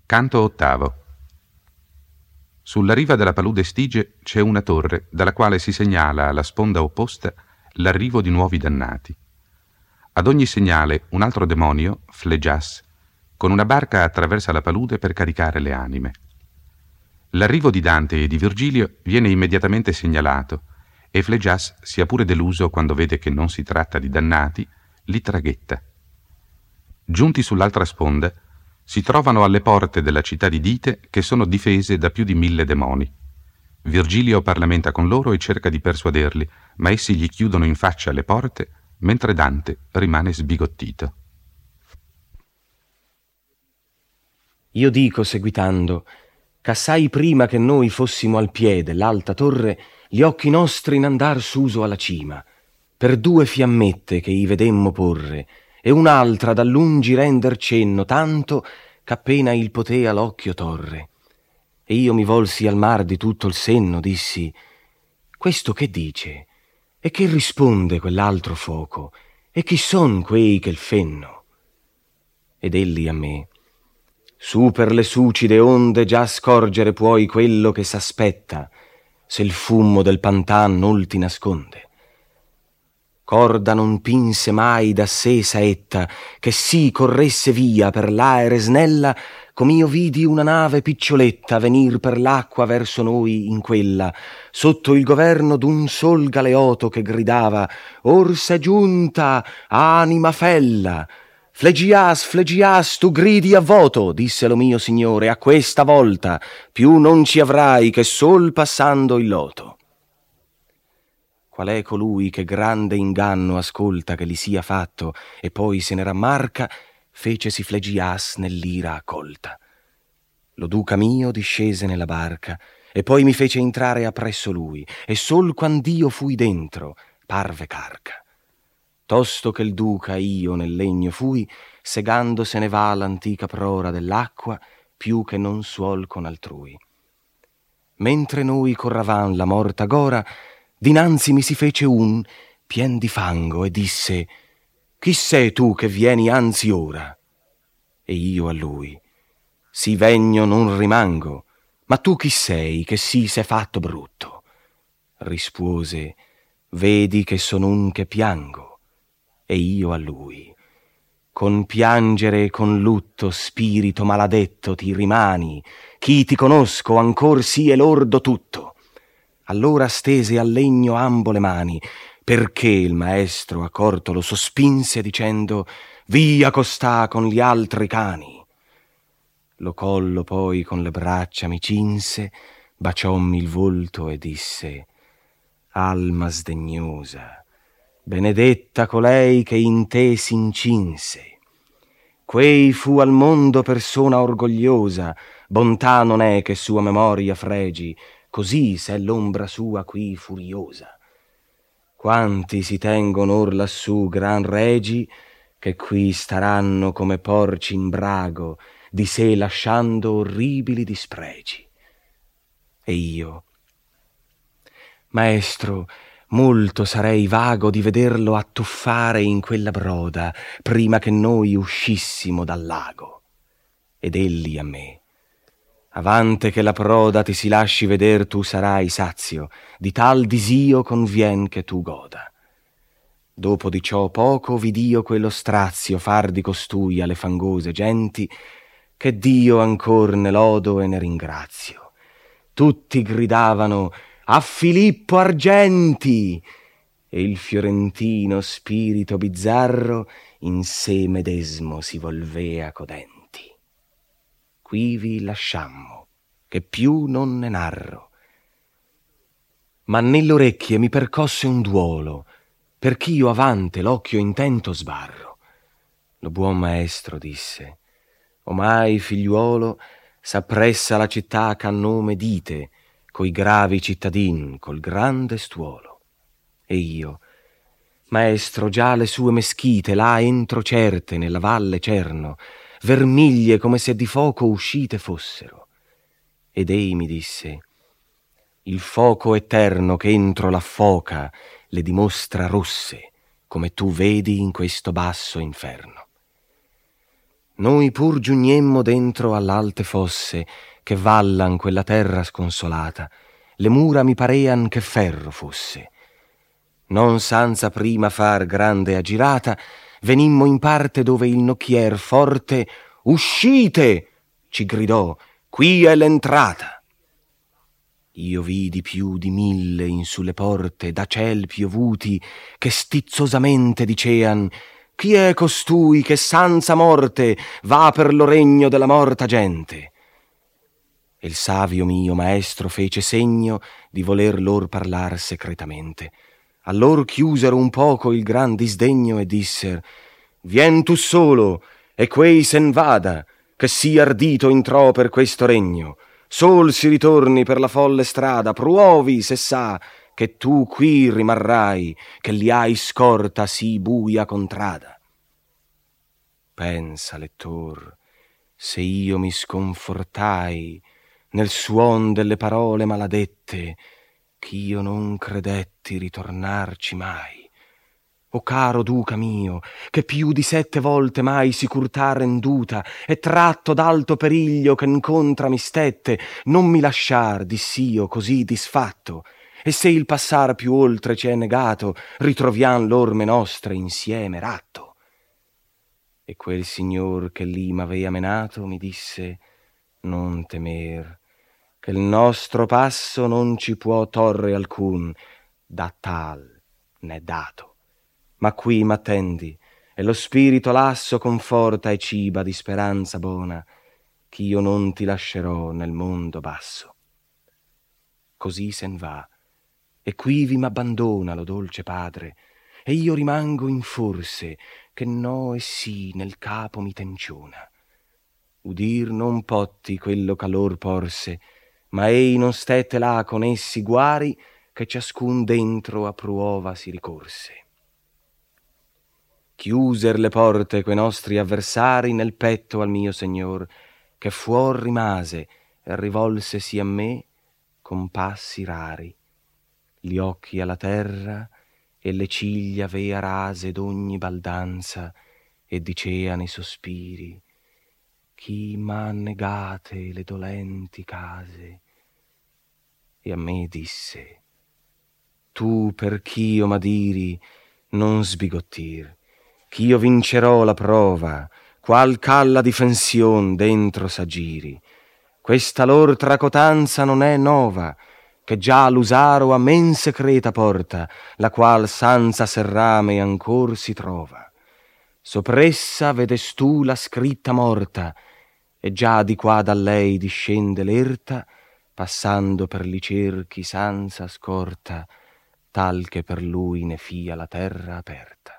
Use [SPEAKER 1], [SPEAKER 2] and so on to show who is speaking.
[SPEAKER 1] Canto ottavo. Sulla riva della palude Stige c'è una torre dalla quale si segnala alla sponda opposta l'arrivo di nuovi dannati. Ad ogni segnale un altro demonio, Flegias, con una barca attraversa la palude per caricare le anime. L'arrivo di Dante e di Virgilio viene immediatamente segnalato e Flegias, sia pure deluso quando vede che non si tratta di dannati, li traghetta. Giunti sull'altra sponda, si trovano alle porte della città di Dite che sono difese da più di 1000 demoni. Virgilio parlamenta con loro e cerca di persuaderli, ma essi gli chiudono in faccia le porte, mentre Dante rimane sbigottito.
[SPEAKER 2] Io dico, seguitando, ch'assai prima che noi fossimo al piede l'alta torre, gli occhi nostri in andar suso alla cima, per 2 fiammette che i vedemmo porre, e un'altra da lungi render cenno tanto ch'appena il potea l'occhio torre. E io mi volsi al mar di tutto il senno, dissi: questo che dice? E che risponde quell'altro fuoco? E chi son quei che il fenno? Ed elli a me: su per le sucide onde già scorgere puoi quello che s'aspetta, se il fumo del pantan non ti nasconde. Corda non pinse mai da sé saetta, che sì corresse via per l'aere snella, com'io vidi una nave piccioletta venir per l'acqua verso noi in quella, sotto il governo d'un sol galeoto che gridava: or s'è giunta, anima fella! Flegias, Flegias, tu gridi a voto, disse lo mio signore, a questa volta, più non ci avrai che sol passando il loto. Qual è colui che grande inganno ascolta che gli sia fatto e poi se ne rammarca, fecesi Flegias nell'ira accolta. Lo duca mio discese nella barca e poi mi fece entrare appresso lui, e sol quand'io fui dentro parve carca. Tosto che il duca io nel legno fui, segando se ne va l'antica prora dell'acqua, più che non suol con altrui. Mentre noi corravan la morta gora, dinanzi mi si fece un pien di fango e disse: chi sei tu che vieni anzi ora? E io a lui: sì vegno non rimango, ma tu chi sei che sì s'è fatto brutto? Rispuose: vedi che son un che piango. E io a lui: con piangere e con lutto, spirito maladetto, ti rimani, chi ti conosco ancor sì è lordo tutto. Allora stese al legno ambo le mani, perché il maestro accorto lo sospinse dicendo: via costà con gli altri cani. Lo collo poi con le braccia mi cinse, baciommi il volto e disse: alma sdegnosa, benedetta colei che in te s'incinse. Quei fu al mondo persona orgogliosa, bontà non è che sua memoria fregi, così s'è l'ombra sua qui furiosa. Quanti si tengon or lassù gran regi, che qui staranno come porci in brago, di sé lasciando orribili dispregi. E io: maestro, molto sarei vago di vederlo attuffare in quella broda prima che noi uscissimo dal lago. Ed elli a me: avante che la proda ti si lasci veder tu sarai sazio, di tal disio convien che tu goda. Dopo di ciò poco vid'io quello strazio far di costui alle fangose genti, che Dio ancor ne lodo e ne ringrazio. Tutti gridavano: a Filippo Argenti! E il fiorentino spirito bizzarro in sé medesmo si volvea codenti. Quivi lasciammo, che più non ne narro. Ma nell'orecchie mi percosse un duolo, perch'io avante l'occhio intento sbarro. Lo buon maestro disse: omai, figliuolo, s'appressa la città ch'a nome Dite, coi gravi cittadin, col grande stuolo. E io: maestro, già le sue meschite là entro certe nella valle cerno, vermiglie come se di foco uscite fossero. Ed ei mi disse: il foco eterno che entro l'affoca le dimostra rosse, come tu vedi in questo basso inferno. Noi pur giugnemmo dentro all'alte fosse che vallan quella terra sconsolata. Le mura mi parean che ferro fosse. Non sanza prima far grande agirata, venimmo in parte dove il nocchier forte «Uscite!» ci gridò, «qui è l'entrata!» Io vidi più di 1000 in sulle porte da ciel piovuti che stizzosamente dicean «Chi è costui che sanza morte va per lo regno della morta gente?» E il savio mio maestro fece segno di voler lor parlar secretamente. Allor chiusero un poco il gran disdegno e disser «Vien tu solo, e quei sen vada, che sia ardito intrò per questo regno. Sol si ritorni per la folle strada, pruovi se sa che tu qui rimarrai, che li hai scorta sì buia contrada». Pensa, lettor, se io mi sconfortai nel suon delle parole maladette, ch'io non credetti ritornarci mai. O caro duca mio, che più di 7 volte mai sicurtà renduta e tratto d'alto periglio che incontra mi stette, non mi lasciar, diss'io, così disfatto. E se il passar più oltre ci è negato, ritroviam l'orme nostre insieme ratto. E quel signor che lì m'avea menato mi disse: non temer, che il nostro passo non ci può torre alcun, da tal n'è dato. Ma qui m'attendi, e lo spirito lasso conforta e ciba di speranza bona, ch'io non ti lascerò nel mondo basso. Così sen va, e quivi m'abbandona lo dolce padre, e io rimango in forse, che no e sì nel capo mi tenciona. Udir non potti quello calor porse, ma ei non stette là con essi guari, che ciascun dentro a pruova si ricorse. Chiuser le porte quei nostri avversari nel petto al mio Signor, che fuor rimase e rivolsesi a me con passi rari, gli occhi alla terra e le ciglia avea rase d'ogni baldanza, e dicea nei sospiri: chi m'ha negate le dolenti case? E a me disse: tu per ch'io m'adiri non sbigottir, ch'io vincerò la prova, qual calla difension dentro s'aggiri. Questa lor tracotanza non è nova, che già l'usaro a men secreta porta, la qual sanza serrame ancor si trova. Sopressa vedestù la scritta morta, e già di qua da lei discende l'erta, passando per li cerchi sanza scorta, tal che per lui ne fia la terra aperta.